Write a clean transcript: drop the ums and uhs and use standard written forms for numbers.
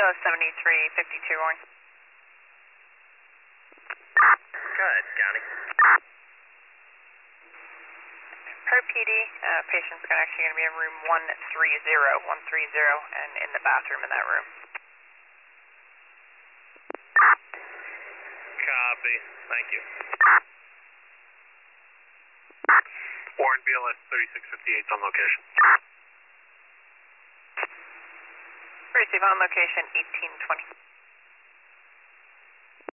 Kilo 7352 Warren. Go ahead, County. Per PD, patient's actually going to be in room 130, and in the bathroom in that room. Copy. Thank you. Warren, BLS 3658 on location. Receive on location 1820.